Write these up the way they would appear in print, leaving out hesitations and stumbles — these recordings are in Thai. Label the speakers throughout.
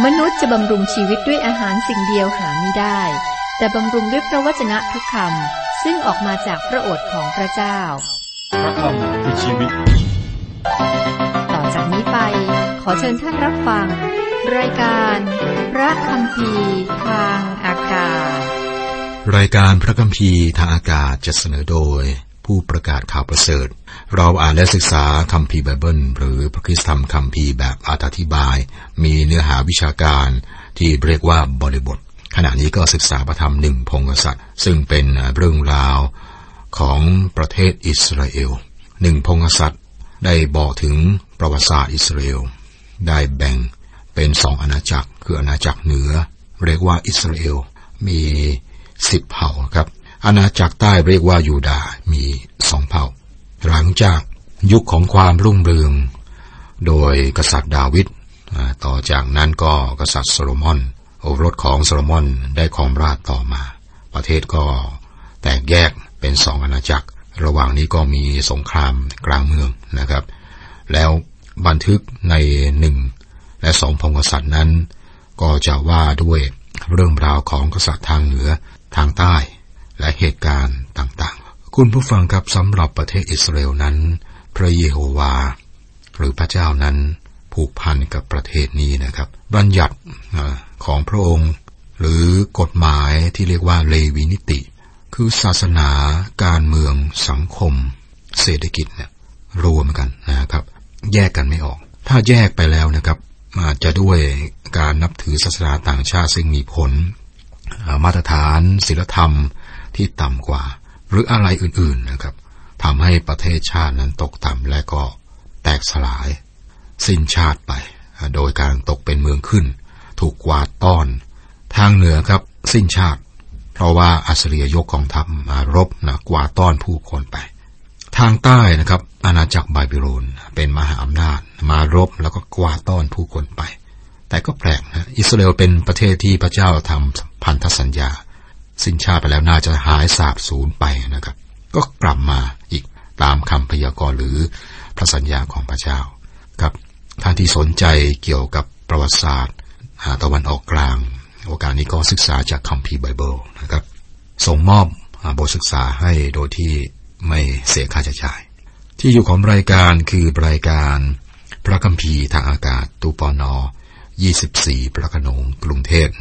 Speaker 1: มนุษย์จะบำรุงชีวิตด้วยอาหารสิ่งเดียวหาไม่ได้แต่บำรุงด้วยพระวจนะทุกคำซึ่งออกมาจากพระโอษฐ์ของพระเจ้า
Speaker 2: พระคำคือชีวิต
Speaker 1: ต่อจากนี้ไปขอเชิญท่านรับฟังรายการพระคัมภีร์ทางอากาศ
Speaker 3: รายการพระคัมภีร์ทางอากาศจะเสนอโดยผู้ประกาศข่าวประเสริฐเราอ่านและศึกษาคัมภีร์ไบเบิลหรือพระคริสตธรรมคัมภีร์แบบอธิบายมีเนื้อหาวิชาการที่เรียกว่าบริบทขณะนี้ก็ศึกษาพระธรรมหนึ่งพงศษัตริย์ซึ่งเป็นเรื่องราวของประเทศอิสราเอลหนึ่งพงศษัตริย์ได้บอกถึงประวัติศาสตร์อิสราเอลได้แบ่งเป็นสองอาณาจักรคืออาณาจักรเหนือเรียกว่าอิสราเอลมี10 เผ่าครับอาณาจักรใต้เรียกว่ายูดาห์มี2 เผ่าหลังจากยุคของความรุ่งเรืองโดยกษัตริย์ดาวิดต่อจากนั้นก็กษัตริย์โซโลมอนโอรสของโซโลมอนได้ครองราชย์ต่อมาประเทศก็แตกแยกเป็น2 อาณาจักรระหว่างนี้ก็มีสงครามกลางเมืองนะครับแล้วบันทึกใน1 และ 2 พงศษัตริย์นั้นก็จะว่าด้วยเรื่องราวของกษัตริย์ทางเหนือทางใต้และเหตุการณ์ต่างๆคุณผู้ฟังครับสำหรับประเทศอิสราเอลนั้นพระเยโฮวาหรือพระเจ้านั้นผูกพันกับประเทศนี้นะครับบัญญัติของพระองค์หรือกฎหมายที่เรียกว่าเลวีนิติคือศาสนาการเมืองสังคมเศรษฐกิจเนี่ยรวมกันนะครับแยกกันไม่ออกถ้าแยกไปแล้วนะครับอาจจะด้วยการนับถือศาสนาต่างชาติซึ่งมีผลมาตรฐานศีลธรรมที่ต่ำกว่าหรืออะไรอื่นๆนะครับทำให้ประเทศชาตินั้นตกต่ำและก็แตกสลายสิ้นชาติไปโดยการตกเป็นเมืองขึ้นถูกกวาดต้อนทางเหนือครับสิ้นชาติเพราะว่าอัสซีเรียยกกองทัพมารบกวาดต้อนผู้คนไปทางใต้นะครับอาณาจักรบาบิโลนเป็นมหาอำนาจมารบแล้วก็กวาดต้อนผู้คนไปแต่ก็แปลกนะอิสราเอลเป็นประเทศที่พระเจ้าทำพันธสัญญาสิ้นชาติไปแล้วน่าจะหายสาบสูญไปนะครับก็กลับมาอีกตามคำพยากรณ์หรือพระสัญญาของพระเจ้าครับท่านที่สนใจเกี่ยวกับประวัติศาสตร์ตะวันออกกลางโอกาสนี้ก็ศึกษาจากคัมภีร์ไบเบิลนะครับส่งมอบบทศึกษาให้โดยที่ไม่เสียค่าใช้จ่ายที่อยู่ของรายการคือรายการพระคัมภีร์ทางอากาศตูปน24พระโขนงกรุงเทพ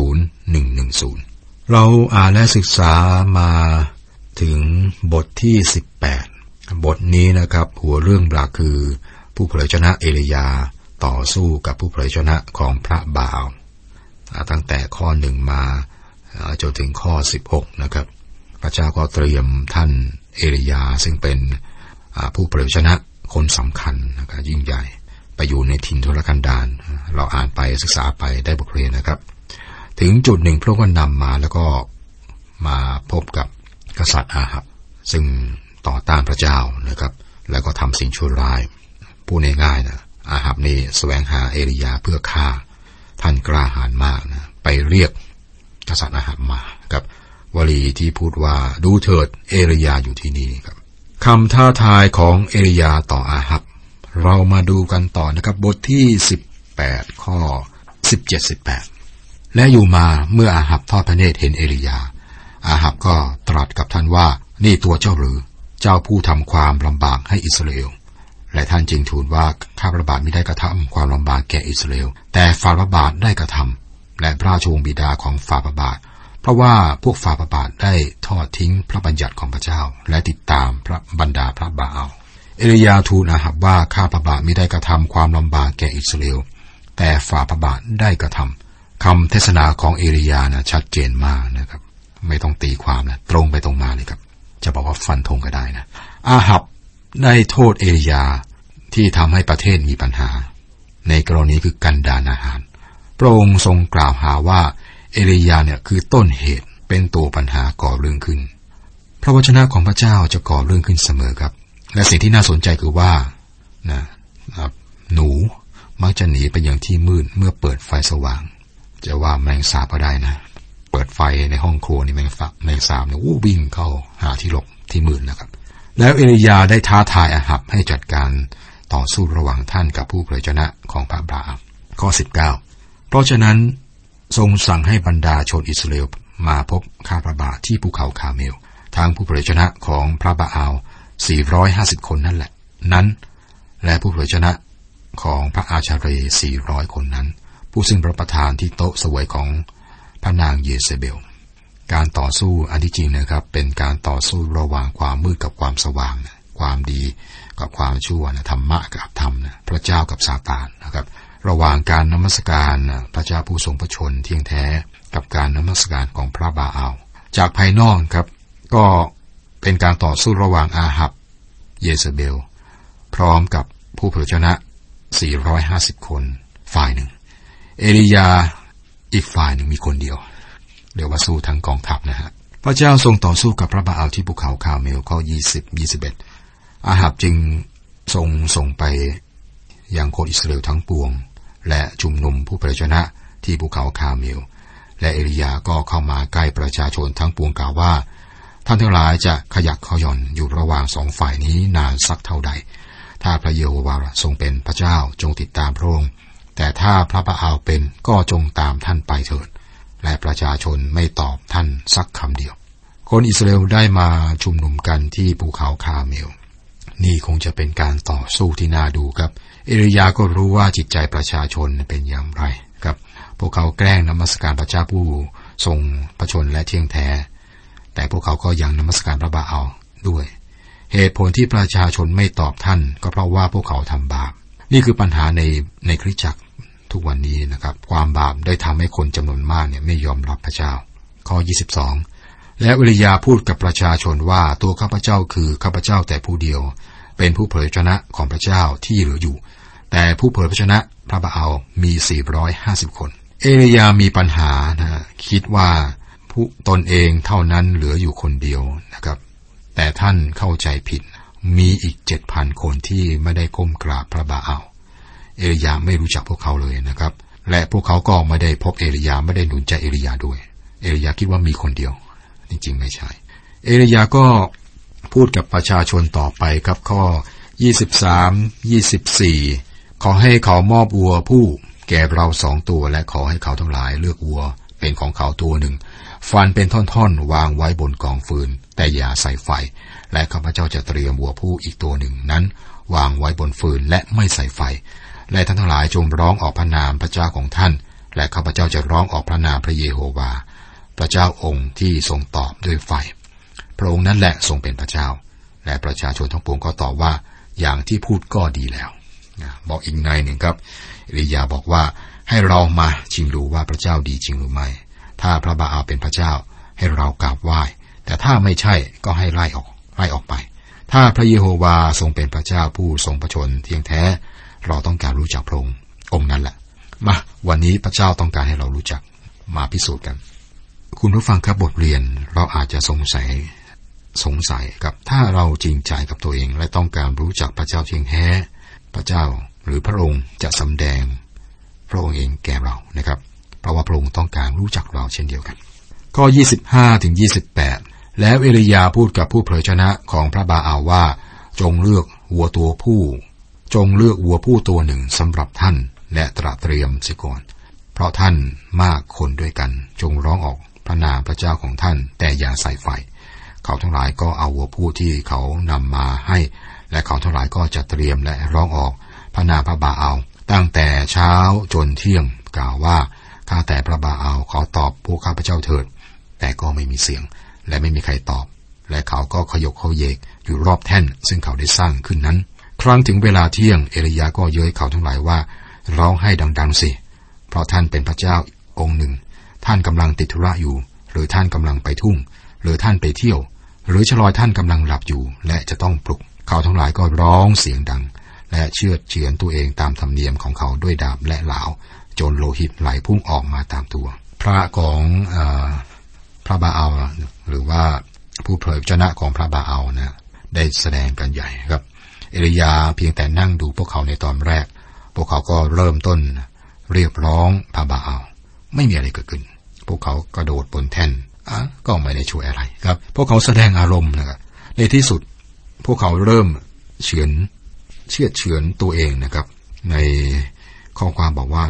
Speaker 3: 10110เราอ่านและศึกษามาถึงบทที่18บทนี้นะครับหัวเรื่องหลักคือผู้เผยชนะเอลียาต่อสู้กับผู้เผยชนะของพระบาลตั้งแต่ข้อ1มาจนถึงข้อ16นะครับพระเจ้าก็เตรียมท่านเอลียาซึ่งเป็นผู้เผยชนะคนสำคัญนะครับยิ่งใหญ่ไปอยู่ในถิ่นทุรกันดารเราอ่านไปศึกษาไปได้บทเรียนนะครับถึงจุดหนึ่งพระองค์ก็นำมาแล้วก็มาพบกับกษัตริย์อาหับซึ่งต่อต้านพระเจ้านะครับแล้วก็ทำสิ่งชั่วร้ายพูดง่ายๆนะอาหับนี่แสวงหาเอลียาเพื่อฆ่าท่านกล้าหาญมากนะไปเรียกกษัตริย์อาหับมาครับวลีที่พูดว่าดูเถิดเอลียาอยู่ที่นี่ครับคำท้าทายของเอลียาต่ออาหับเรามาดูกันต่อนะครับบทที่18ข้อ17-18และอยู่มาเมื่ออาหับทอดพระเนตรเห็นเอลียาอาหับก็ตรัสกับท่านว่านี่ตัวเจ้าหรือเจ้าผู้ทำความลำบากให้อิสราเอลและท่านจึงทูลว่าข้าพระบาทไม่ได้กระทำความลำบากแก่อิสราเอลแต่ฝ่าพระบาทได้กระทำและพระราชวงศ์บิดาของฝ่าพระบาทเพราะว่าพวกฝ่าพระบาทได้ทอดทิ้งพระบัญญัติของพระเจ้าและติดตามพระบรรดาพระบาลเอลียาทูลอาหับว่าข้าพระบาทไม่ได้กระทำความลำบากแก่อิสราเอลแต่ฝ่าพระบาทได้กระทำคำเทศนาของเอลียาชัดเจนมากนะครับไม่ต้องตีความนะตรงไปตรงมาเลยครับจะบอกว่าฟันธงก็ได้นะอาหับได้โทษเอลียาที่ทำให้ประเทศมีปัญหาในกรณีคือกันดารอาหารพระองค์ทรงกล่าวหาว่าเอลียาคือต้นเหตุเป็นตัวปัญหาก่อเรื่องขึ้นพระวจนะของพระเจ้าจะก่อเรื่องขึ้นเสมอครับและสิ่งที่น่าสนใจคือว่าหนูมักจะหนีไปยังที่มืดเมื่อเปิดไฟสว่างจะว่าแมงสาบก็ได้นะเปิดไฟในห้องครัวนี่แมงสาบวิ่งเข้าหาที่หลบที่มืดนะครับแล้วเอลียาได้ท้าทายอาหับให้จัดการต่อสู้ระหว่างท่านกับผู้เผยชนะของพระบาลข้อ19 เพราะฉะนั้นทรงสั่งให้บรรดาชนอิสราเอลมาพบข้าพระบาทที่ภูเขาคาร์เมลทางผู้เผยชนะของพระบาอาล450คนนั่นแหละนั้นและผู้เผยชนะของพระอาชาเร400คนนั้นผู้ซึ่งรับประทานที่โต๊ะเสวยของพระนางเยเซเบลการต่อสู้อันที่จริงนะครับเป็นการต่อสู้ระหว่างความมืดกับความสว่างนะความดีกับความชั่วนะธรรมะกับธรรมนะพระเจ้ากับซาตานนะครับระหว่างการนมัสการพระเจ้าผู้ทรงพระชนเที่ยงแท้กับการนมัสการของพระบาอาลจากภายนอกครับก็เป็นการต่อสู้ระหว่างอาหับเยเซเบลพร้อมกับผู้เผยชนะ450คนฝ่ายหนึ่งเอลียาอีกฝ่ายหนึ่งมีคนเดียวเรียกว่าสู้ทั้งกองทัพนะฮะพระเจ้าทรงต่อสู้กับพระบาอาลที่ภูเขาคาร์เมลข้อ20-21อาหับจึงส่งไปยังคนอิสราเอลทั้งปวงและชุมนุมผู้เผยชนะที่ภูเขาคาร์เมลและเอลียาก็เข้ามาใกล้ประชาชนทั้งปวงกล่าวว่าท่านทั้งหลายจะขยักขย่อนอยู่ระหว่างสองฝ่ายนี้นานสักเท่าใดถ้าพระเยโฮวาห์ทรงเป็นพระเจ้าจงติดตามพระองค์แต่ถ้าพระบาอาลเป็นก็จงตามท่านไปเถิดและประชาชนไม่ตอบท่านสักคำเดียวคนอิสราเอลได้มาชุมนุมกันที่ภูเขาคาร์เมลนี่คงจะเป็นการต่อสู้ที่น่าดูครับเอลียาก็รู้ว่าจิตใจประชาชนเป็นอย่างไรครับพวกเขาแกล้งนมัสการพระเจ้าผู้ทรงพระชนและเที่ยงแท้แต่พวกเขาก็ยังนมัสการพระบาอาลด้วยเหตุผลที่ประชาชนไม่ตอบท่านก็เพราะว่าพวกเขาทำบาปนี่คือปัญหาในคริสตจักรทุกวันนี้นะครับความบาปได้ทำให้คนจำนวนมากไม่ยอมรับพระเจ้าข้อ22และเอลียาพูดกับประชาชนว่าตัวข้าพเจ้าคือข้าพเจ้าแต่ผู้เดียวเป็นผู้เผยพระชนะของพระเจ้าที่เหลืออยู่แต่ผู้เผยพระชนะพระบาอาลมี450คนเอลียามีปัญหาคิดว่าผู้ตนเองเท่านั้นเหลืออยู่คนเดียวนะครับแต่ท่านเข้าใจผิดมีอีก 7,000 คนที่ไม่ได้ก้มกราบพระบาอาลเอลียาไม่รู้จักพวกเขาเลยนะครับและพวกเขาก็ไม่ได้พบเอลียาไม่ได้หนุนใจเอลียาด้วยเอลียาคิดว่ามีคนเดียวจริงๆไม่ใช่เอลียาก็พูดกับประชาชนต่อไปครับข้อ23-24ขอให้เขามอบวัวผู้แก่เรา2 ตัวและขอให้เขาทั้งหลายเลือกวัวเป็นของเขาตัวหนึ่งฟันเป็นท่อนๆวางไว้บนกองฟืนแต่อย่าใส่ไฟและข้าพเจ้าจะเตรียมวัวผู้อีกตัวหนึ่งนั้นวางไว้บนฟืนและไม่ใส่ไฟและท่านทั้งหลายจงร้องออกพระนามพระเจ้าของท่านและข้าพเจ้าจะร้องออกพระนามพระเยโฮวาห์พระเจ้าองค์ที่ทรงตอบด้วยไฟพระองค์นั้นแหละทรงเป็นพระเจ้าและประชาชนทั้งปวงก็ตอบว่าอย่างที่พูดก็ดีแล้วบอกอีกในหนึ่งครับเอลียาบอกว่าให้เรามาชิมดูว่าพระเจ้าดีจริงหรือไม่ถ้าพระบาอาลเป็นพระเจ้าให้เรากราบไหว้แต่ถ้าไม่ใช่ก็ให้ไล่ออกไปถ้าพระเยโฮวาห์ทรงเป็นพระเจ้าผู้ทรงพระชนเที่ยงแท้เราต้องการรู้จักพระองค์นั้นแหละมาวันนี้พระเจ้าต้องการให้เรารู้จักมาพิสูจน์กันคุณผู้ฟังครับบทเรียนเราอาจจะสงสัยกับถ้าเราจริงใจกับตัวเองและต้องการรู้จักพระเจ้าเที่ยงแท้พระเจ้าหรือพระองค์จะสำแดงพระองค์เองแก่เรานะครับเพราะว่าพระองค์ต้องการรู้จักเราเช่นเดียวกันข้อ25-28แล้วเอลียาพูดกับผู้เผยชนะของพระบาอาลว่าจงเลือกวัวผู้ตัวหนึ่งสำหรับท่านและตระเตรียมเสียก่อนเพราะท่านมากคนด้วยกันจงร้องออกพระนามพระเจ้าของท่านแต่อย่าใส่ไฟเขาทั้งหลายก็เอาวัวผู้ที่เขานำมาให้และเขาทั้งหลายก็จะเตรียมและร้องออกพระนามพระบาอาลตั้งแต่เช้าจนเที่ยงกล่าวว่าข้าแต่พระบาอาลขอตอบพวกข้าพเจ้าเถิดแต่ก็ไม่มีเสียงและไม่มีใครตอบและเขาก็ขยกเขยเยกอยู่รอบแท่นซึ่งเขาได้สร้างขึ้นนั้นครั้งถึงเวลาเที่ยงเอลียาก็เย้ยเขาทั้งหลายว่าร้องให้ดังๆสิเพราะท่านเป็นพระเจ้าองค์หนึ่งท่านกำลังติดธุระอยู่หรือท่านกำลังไปทุ่งหรือท่านไปเที่ยวหรือชลอยท่านกำลังหลับอยู่และจะต้องปลุกเขาทั้งหลายก็ร้องเสียงดังและเชือดเฉือนตัวเองตามธรรมเนียมของเขาด้วยดาบและเหลาจนโลหิตไหลพุ่งออกมาตามตัวพระของพระบาอาลหรือว่าผู้เผยพระชนะของพระบาอาลนะได้แสดงกันใหญ่ครับเอลียาเพียงแต่นั่งดูพวกเขาในตอนแรกพวกเขาก็เริ่มต้นเรียกร้องพระบาอาลไม่มีอะไรเกิดขึ้นพวกเขากระโดดบนแท่นก็ไม่ได้ช่วยอะไรครับพวกเขาแสดงอารมณ์นะครับในที่สุดพวกเขาเริ่มเชือดเฉือนตัวเองนะครับในข้อความบอกว่า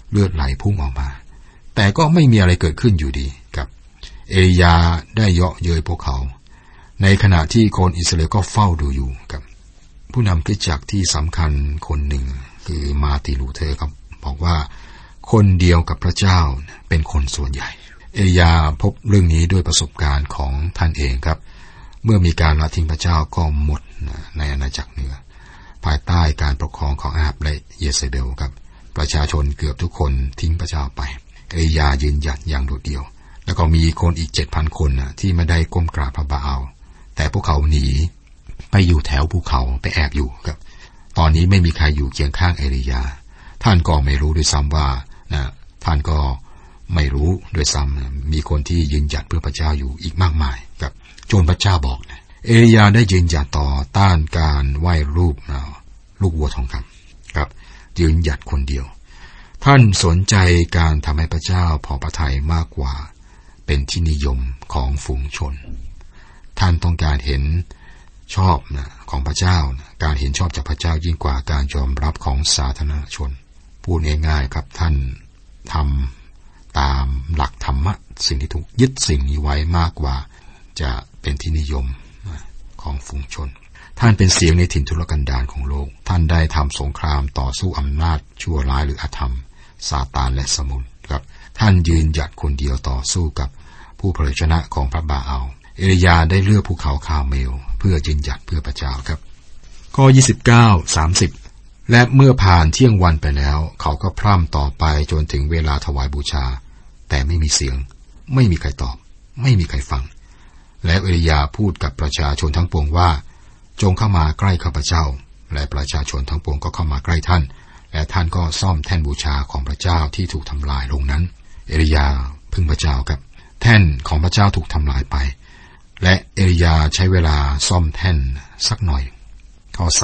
Speaker 3: เลือดไหลพุ่งออกมาแต่ก็ไม่มีอะไรเกิดขึ้นอยู่ดีครับเอลียาได้เยาะเย้ยพวกเขาในขณะที่คนอิสราเอลก็เฝ้าดูอยู่ครับผู้นำคริสตจักรที่สำคัญคนหนึ่งคือมาร์ตินลูเทอร์ครับบอกว่าคนเดียวกับพระเจ้าเป็นคนส่วนใหญ่เอลียาพบเรื่องนี้ด้วยประสบการณ์ของท่านเองครับเมื่อมีการละทิ้งพระเจ้าก็หมดในอาณาจักรเหนือภายใต้การปกครองของอาฮับและเยเซเบลครับประชาชนเกือบทุกคนทิ้งพระเจ้าไปเอลียายืนหยัดอย่างโดดเดี่ยวแล้วก็มีคนอีก 7,000 คนที่ไม่ได้ก้มกราบพระบาอัลแต่พวกเขาหนีไปอยู่แถวภูเขาไปแอบอยู่ครับตอนนี้ไม่มีใครอยู่เคียงข้างเอลียาท่านก็ไม่รู้ด้วยซ้ำว่าท่านก็ไม่รู้ด้วยซ้ำมีคนที่ยืนหยัดเพื่อพระเจ้าอยู่อีกมากมายครับจนพระเจ้าบอกเอลียาได้ยืนหยัดต่อต้านการไหว้รูปลูกวัวทองคำครับยืนหยัดคนเดียวท่านสนใจการทำให้พระเจ้าพอพระทัยมากกว่าเป็นที่นิยมของฝูงชนท่านต้องการเห็นชอบของพระเจ้าการเห็นชอบจากพระเจ้ายิ่งกว่าการยอมรับของสาธารณชนพูดง่ายๆครับท่านทำตามหลักธรรมะสิ่งที่ถูกยึดสิ่งนี้ไว้มากกว่าจะเป็นที่นิยมของฝูงชนท่านเป็นเสียงในถิ่นทุรกันดารของโลกท่านได้ทำสงครามต่อสู้อำนาจชั่วร้ายหรืออธรรมซาตานและสมุนครับท่านยืนหยัดคนเดียวต่อสู้กับผู้เผยชนะของพระบาอัลเอลียาได้เลือกภูเขาคาร์เมลเพื่อยืนหยัดเพื่อพระเจ้าครับข้อ 29-30 และเมื่อผ่านเที่ยงวันไปแล้วเขาก็พร่ำต่อไปจนถึงเวลาถวายบูชาแต่ไม่มีเสียงไม่มีใครตอบไม่มีใครฟังและเอลียาพูดกับประชาชนทั้งปวงว่าจงเข้ามาใกล้ข้าพเจ้าและประชาชนทั้งปวงก็เข้ามาใกล้ท่านและท่านก็ซ่อมแท่นบูชาของพระเจ้าที่ถูกทำลายลงนั้นเอลียาพึ่งพระเจ้าครับแท่นของพระเจ้าถูกทำลายไปและเอลียาใช้เวลาซ่อมแท่นสักหน่อยข้อ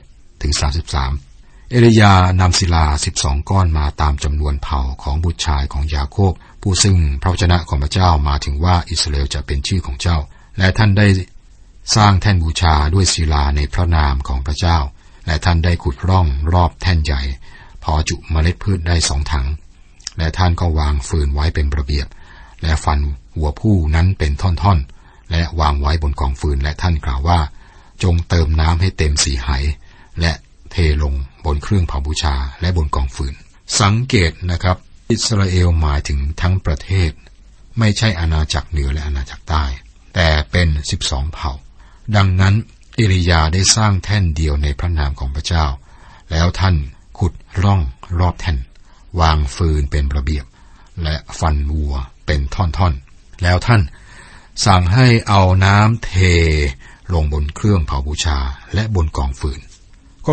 Speaker 3: 31-33 เอลียานำศิลา12 ก้อนมาตามจำนวนเผ่าของบุตรชายของยาโคบผู้ซึ่งพระวจนะของพระเจ้ามาถึงว่าอิสราเอลจะเป็นชื่อของเจ้าและท่านได้สร้างแท่นบูชาด้วยศิลาในพระนามของพระเจ้าและท่านได้ขุดร่องรอบแท่นใหญ่พอจุเมล็ดพืชได้2 ถังและท่านก็วางฟืนไว้เป็นระเบียบและฟันหัวผู้นั้นเป็นท่อนๆและวางไว้บนกองฟืนและท่านกล่าวว่าจงเติมน้ำให้เต็ม4 ไหและเทลงบนเครื่องเผาบูชาและบนกองฟืนสังเกตนะครับอิสราเอลหมายถึงทั้งประเทศไม่ใช่อาณาจักรเหนือและอาณาจักรใต้แต่เป็น12 เผ่าดังนั้นเอลียาได้สร้างแท่นเดียวในพระนามของพระเจ้าแล้วท่านขุดร่องรอบแท่นวางฟืนเป็นระเบียบและฟันวัวเป็นท่อนๆแล้วท่านสั่งให้เอาน้ำเทลงบนเครื่องเผาบูชาและบนกองฟืนข้อ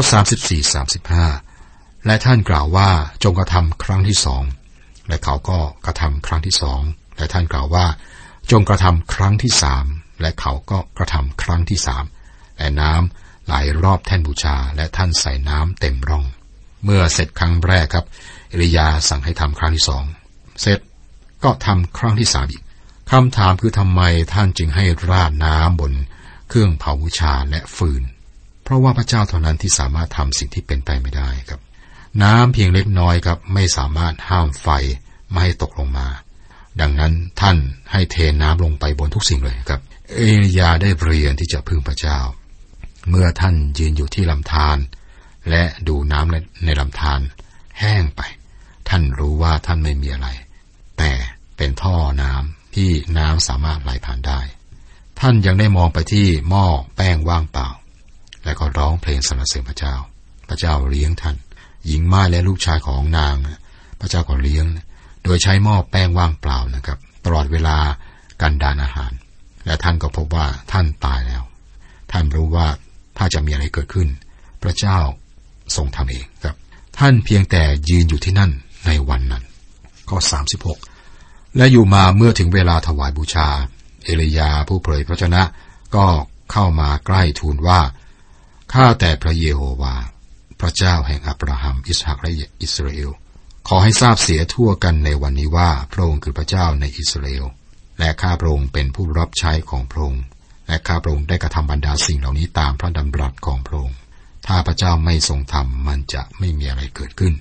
Speaker 3: 34-35 และท่านกล่าวว่าจงกระทำครั้งที่2และเขาก็กระทำครั้งที่2และท่านกล่าวว่าจงกระทำครั้งที่3และเขาก็กระทำครั้งที่3และน้ำไหลรอบแท่นบูชาและท่านใส่น้ำเต็มร่องเมื่อเสร็จครั้งแรกครับเอลียาสั่งให้ทำครั้งที่2เสร็จก็ทำครั้งที่3อีกคำถามคือทำไมท่านจึงให้ราดน้ำบนเครื่องเผาบูชาและฟืนเพราะว่าพระเจ้าเท่านั้นที่สามารถทำสิ่งที่เป็นไปไม่ได้ครับน้ำเพียงเล็กน้อยครับไม่สามารถห้ามไฟไม่ให้ตกลงมาดังนั้นท่านให้เทน้ำลงไปบนทุกสิ่งเลยครับเอลียาได้เรียนที่จะพึ่งพระเจ้าเมื่อท่านยืนอยู่ที่ลำธารและดูน้ำในลำธารแห้งไปท่านรู้ว่าท่านไม่มีอะไรแต่เป็นท่อน้ำที่น้ำสามารถไหลผ่านได้ท่านยังได้มองไปที่หม้อแป้งว่างเปล่าและก็ร้องเพลงสรรเสริญพระเจ้าพระเจ้าเลี้ยงท่านหญิงม่ายและลูกชายของนางพระเจ้าก็เลี้ยงโดยใช้หม้อแป้งว่างเปล่านะครับตลอดเวลากันดารอาหารและท่านก็พบว่าท่านตายแล้วท่านรู้ว่าถ้าจะมีอะไรเกิดขึ้นพระเจ้าทรงทำเองครับท่านเพียงแต่ยืนอยู่ที่นั่นในวันนั้นข้อ 36 และอยู่มาเมื่อถึงเวลาถวายบูชาเอลียาผู้เผยพระชนะก็เข้ามาใกล้ทูลว่าข้าแต่พระเยโฮวาพระเจ้าแห่งอับราฮัมอิสฮักและอิสราเอลขอให้ทราบเสียทั่วกันในวันนี้ว่าพระองค์คือพระเจ้าในอิสราเอลและข้าพระองค์เป็นผู้รับใช้ของพระองค์และข้าพระองค์ได้กระทำบรรดาสิ่งเหล่านี้ตามพระดำรัสของพระองค์ถ้าพระเจ้าไม่ทรงทำมันจะไม่มีอะไรเกิดขึ้น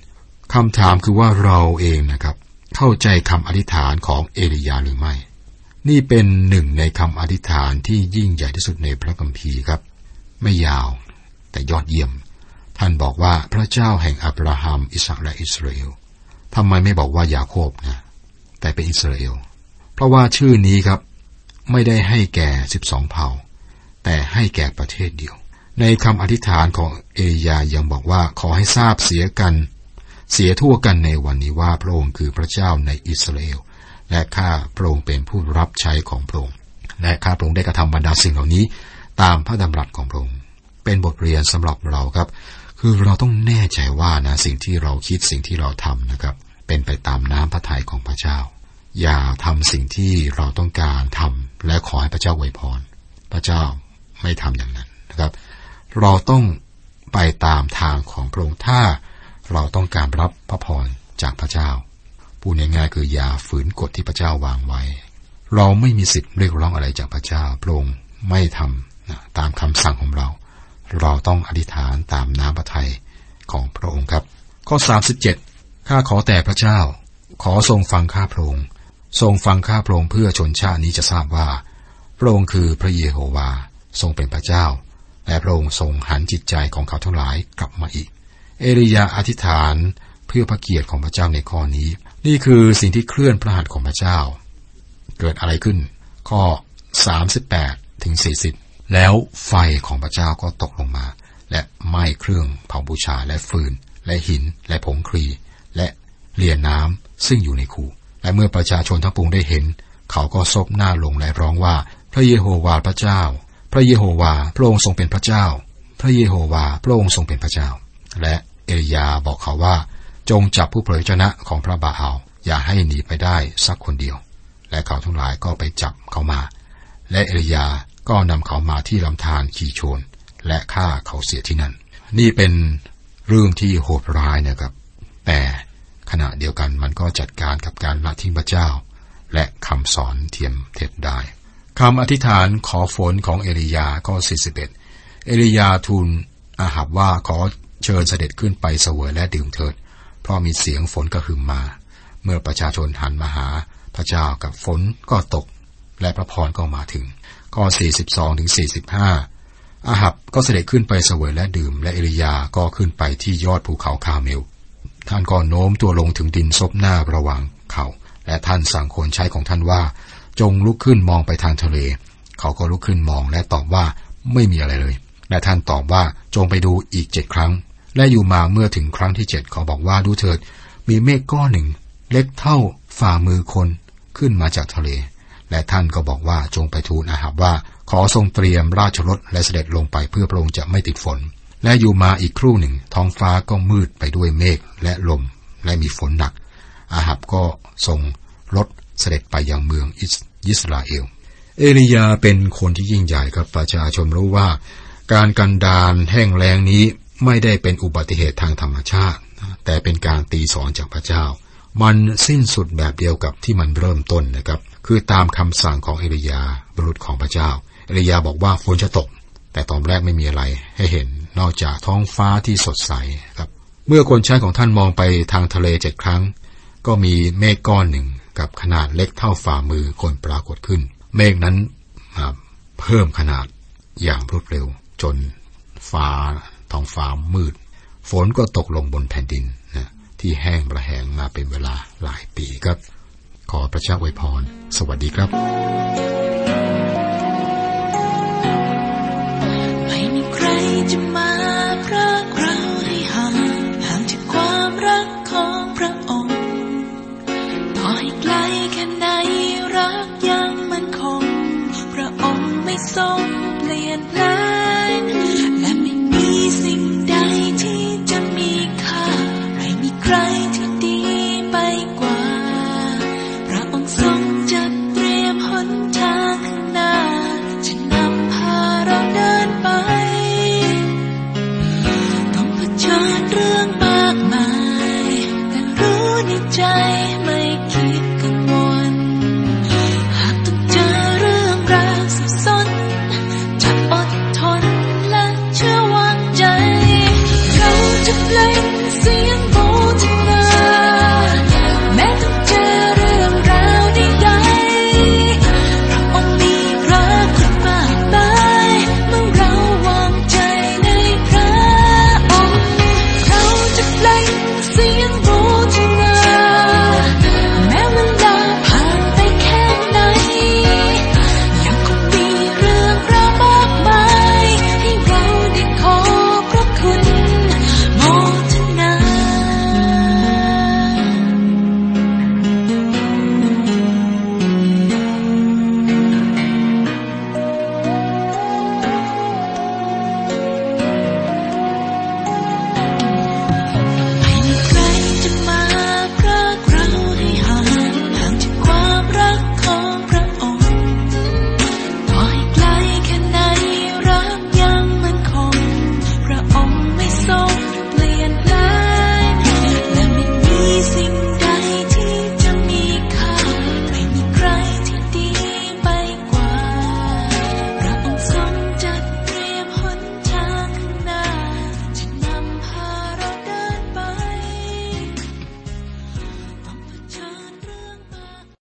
Speaker 3: คำถามคือว่าเราเองนะครับเข้าใจคำอธิษฐานของเอลียาหรือไม่นี่เป็นหนึ่งในคำอธิษฐานที่ยิ่งใหญ่ที่สุดในพระคัมภีร์ครับไม่ยาวแต่ยอดเยี่ยมท่านบอกว่าพระเจ้าแห่งอับราฮัมอิสอัคและอิสราเอลทำไมไม่บอกว่ายาโคบนะแต่เป็นอิสราเอลเพราะว่าชื่อนี้ครับไม่ได้ให้แก่12เผ่าแต่ให้แก่ประเทศเดียวในคำอธิษฐานของเอลียายังบอกว่าขอให้ทราบเสียทั่วกันในวันนี้ว่าพระองค์คือพระเจ้าในอิสราเอลและข้าพระองค์เป็นผู้รับใช้ของพระองค์และข้าพระองค์ได้กระทำบรรดาสิ่งเหล่านี้ตามพระดำรัสของพระองค์เป็นบทเรียนสำหรับเราครับคือเราต้องแน่ใจว่านะสิ่งที่เราคิดสิ่งที่เราทำนะครับเป็นไปตามน้ำพระทัยของพระเจ้าอย่าทำสิ่งที่เราต้องการทำและขอให้พระเจ้าอวยพรพระเจ้าไม่ทำอย่างนั้นนะครับเราต้องไปตามทางของพระองค์ถ้าเราต้องการรับพระพรจากพระเจ้าพูดง่ายๆคืออย่าฝืนกฎที่พระเจ้าวางไว้เราไม่มีสิทธิ์เรียกร้องอะไรจากพระเจ้าพระองค์ไม่ทำตามคำสั่งของเราต้องอธิษฐานตามน้ำพระทัยของพระองค์ครับข้อ37ข้าขอแต่พระเจ้าขอทรงฟังข้าพระองค์ทรงฟังข้าพระองค์เพื่อชนชาตินี้จะทราบว่าพระองค์คือพระเยโฮวาทรงเป็นพระเจ้าและพระองค์ทรงหันจิตใจของเขาทั้งหลายกลับมาอีกเอลียาอธิษฐานเพื่อพระเกียรติของพระเจ้าในข้อนี้นี่คือสิ่งที่เคลื่อนพระหัตถ์ของพระเจ้าเกิดอะไรขึ้นข้อ38ถึง40แล้วไฟของพระเจ้าก็ตกลงมาและไหม้เครื่องเผาบูชาและฟืนและหินและผงครีและเลียน้ำซึ่งอยู่ในคูและเมื่อประชาชนทั้งปวงได้เห็นเขาก็ซบหน้าลงและร้องว่าพระเยโฮวาพระเจ้าพระเยโฮวาพระองค์ทรงเป็นพระเจ้าพระเยโฮวาพระองค์ทรงเป็นพระเจ้าและเอลียาบอกเขาว่าจงจับผู้เผยชนะของพระบาอัลอย่าให้หนีไปได้สักคนเดียวและเขาทั้งหลายก็ไปจับเขามาและเอลียาก็นำเขามาที่ลำธารคีโชนและฆ่าเขาเสียที่นั่นนี่เป็นเรื่องที่โหดร้ายนะครับแต่ขณะเดียวกันมันก็จัดการกับการละทิ้งพระเจ้าและคำสอนเทียมเท็จได้คำอธิษฐานขอฝนของเอลียาข้อ41เอลียาทูลอาหับว่าขอเชิญเสด็จขึ้นไปเสวยและดื่มเถิดเพราะมีเสียงฝนกระหึ่มมาเมื่อประชาชนหันมาหาพระเจ้ากับฝนก็ตกและพระพรก็มาถึงข้อ42ถึง45อาหับก็เสด็จขึ้นไปเสวยและดื่มและเอลียาก็ขึ้นไปที่ยอดภูเขาคาร์เมลท่านก็โน้มตัวลงถึงดินซบหน้าระหว่างเขาและท่านสั่งคนใช้ของท่านว่าจงลุกขึ้นมองไปทางทะเลเขาก็ลุกขึ้นมองและตอบว่าไม่มีอะไรเลยและท่านตอบว่าจงไปดูอีก7 ครั้งและอยู่มาเมื่อถึงครั้งที่7เขาบอกว่าดูเถิดมีเมฆก้อนหนึ่งเล็กเท่าฝ่ามือคนขึ้นมาจากทะเลและท่านก็บอกว่าจงไปทูลอาหับว่าขอทรงเตรียมราชรถและเสด็จลงไปเพื่อพระองค์จะไม่ติดฝนและอยู่มาอีกครู่หนึ่งท้องฟ้าก็มืดไปด้วยเมฆและลมและมีฝนหนักอาหับก็ทรงรถเสด็จไปยังเมืองอิสราเอลเอลียาเป็นคนที่ยิ่งใหญ่ครับประชาชนรู้ว่าการกันดารแห้งแล้งนี้ไม่ได้เป็นอุบัติเหตุทางธรรมชาติแต่เป็นการตีสอนจากพระเจ้ามันสิ้นสุดแบบเดียวกับที่มันเริ่มต้นนะครับคือตามคำสั่งของเอลียาบุรุษของพระเจ้าเอลียาบอกว่าฝนจะตกแต่ตอนแรกไม่มีอะไรให้เห็นนอกจากท้องฟ้าที่สดใสครับเมื่อคนใช้ของท่านมองไปทางทะเล7 ครั้งก็มีเมฆก้อนหนึ่งกับขนาดเล็กเท่าฝ่ามือคนปรากฏขึ้นเมฆนั้นเพิ่มขนาดอย่างรวดเร็วจนท้องฟ้ามืดฝนก็ตกลงบนแผ่นดินนะที่แห้งระแหงมาเป็นเวลาหลายปีครับขอพระเจ้าอวยพรสวัสดีครับ
Speaker 4: ไม่มีใครจะมาพรากเราให้ห่างจากความรักของพระองค์ต่อให้ไกลแค่ไหนรักยังมั่นคงพระองค์ไม่ทรง